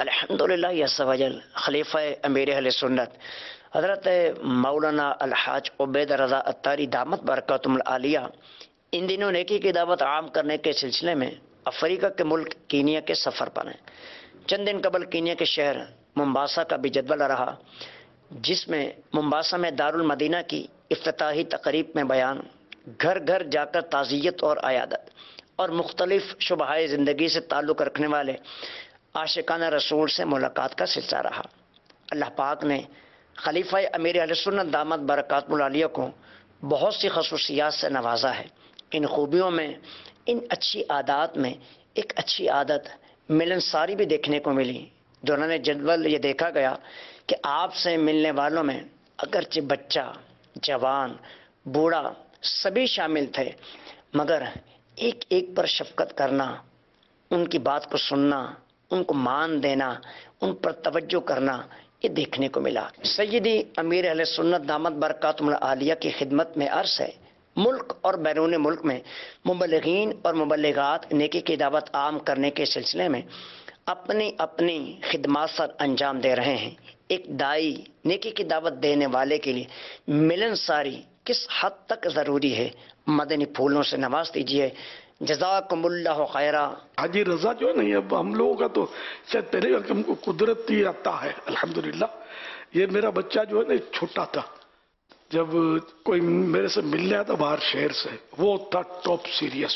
الحمدللہ عز و جل خلیفہ امیر اہل سنت حضرت مولانا الحاج عبید رضا اتاری دامت برکاتہم العالیہ ان دنوں نیکی کی دعوت عام کرنے کے سلسلے میں افریقہ کے ملک کینیا کے سفر پر ہیں۔ چند دن قبل کینیا کے شہر ممباسا کا بھی جدول رہا، جس میں ممباسا میں دارالمدینہ کی افتتاحی تقریب میں بیان، گھر گھر جا کر تعزیت اور عیادت اور مختلف شعبۂ زندگی سے تعلق رکھنے والے عاشقانہ رسول سے ملاقات کا سلسلہ رہا۔ اللہ پاک نے خلیفہ امیر اہل سنت دامت برکاتہم العالیہ کو بہت سی خصوصیات سے نوازا ہے۔ ان خوبیوں میں، ان اچھی عادات میں ایک اچھی عادت ملنساری بھی دیکھنے کو ملی۔ دوران جدول یہ دیکھا گیا کہ آپ سے ملنے والوں میں اگرچہ بچہ، جوان، بوڑھا سبھی شامل تھے، مگر ایک ایک پر شفقت کرنا، ان کی بات کو سننا، ان کو مان دینا، ان پر توجہ کرنا، یہ دیکھنے کو ملا۔ سیدی امیر اہل سنت دامت برکاتہم العالیہ کی خدمت میں عرض ہے، ملک اور بیرون ملک میں مبلغین اور مبلغات نیکی کی دعوت عام کرنے کے سلسلے میں اپنی اپنی خدمات سر انجام دے رہے ہیں۔ ایک دائی نیکی کی دعوت دینے والے کے لیے ملنساری کس حد تک ضروری ہے، مدنی پھولوں سے نواز دیجیے۔ جزاکم اللہ خیرہ۔ حاجی رضا جو ہے نا، یہ اب ہم لوگوں کا تو شاید پہلے ہم کو قدرتی عطا ہے الحمدللہ۔ یہ میرا بچہ جو ہے نا چھوٹا تھا، جب کوئی میرے سے ملنے آتا باہر شہر سے، وہ تھا ٹاپ سیریس،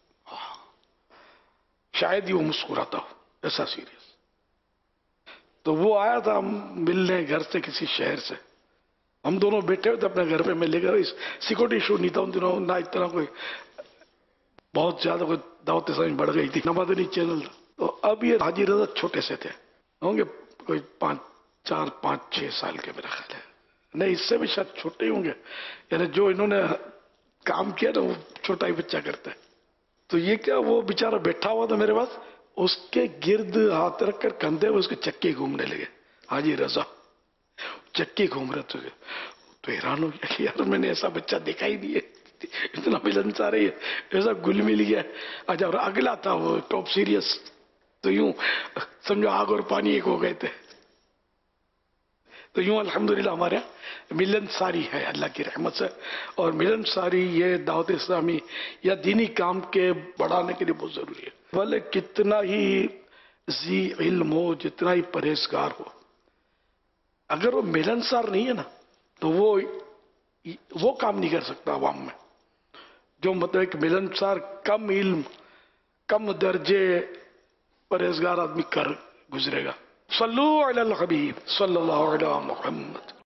شاید ہی وہ مسکراتا ہو، ایسا سیریس۔ تو وہ آیا تھا ہم ملنے گھر سے کسی شہر سے، ہم دونوں بیٹھے ہوئے تھے اپنے گھر پہ، میں لے کر سیکورٹی ایشو نہیں تھا ان دنوں، نہ اتنا کوئی بہت زیادہ کوئی دعوت اسلامی بڑھ گئی تھی، نہ مدنی چینل تھا۔ تو اب یہ حاجی رضا چھوٹے سے تھے، ہوں گے کوئی 4-5-6 سال کے میرا خیال ہے، نہیں اس سے بھی شاید چھوٹے ہی ہوں گے، یعنی جو انہوں نے کام کیا نا وہ چھوٹا ہی بچہ کرتا ہے۔ تو یہ کیا، وہ بیچارہ بیٹھا ہوا تھا میرے پاس، اس کے گرد ہاتھ رکھ کر کندھے میں اس کے چکے گھومنے لگے، حاجی رضا چکے گھوم رہے تھے۔ تو حیران ہو گیا کہ یار میں نے ایسا بچہ دیکھا ہی نہیں ہے، اتنا ملنسار ہے، ایسا گل مل گیا۔ اچھا، اور اگلا تھا وہ ٹاپ سیریس، تو یوں سمجھو آگ اور پانی ایک ہو گئے تھے۔ تو یوں الحمدللہ ہمارے یہاں ملن ساری ہے اللہ کی رحمت سے، اور ملن ساری یہ دعوت اسلامی یا دینی کام کے بڑھانے کے لیے بہت ضروری ہے۔ بھلے کتنا ہی ذی علم ہو، جتنا ہی پرہیزگار ہو، اگر وہ ملنسار نہیں ہے نا تو وہ کام نہیں کر سکتا عوام میں، جو مطلب ایک ملنسار، کم علم، کم درجے پرہیزگار آدمی کر گزرے گا۔ صلو علی الحبیب صلی اللہ علیہ محمد۔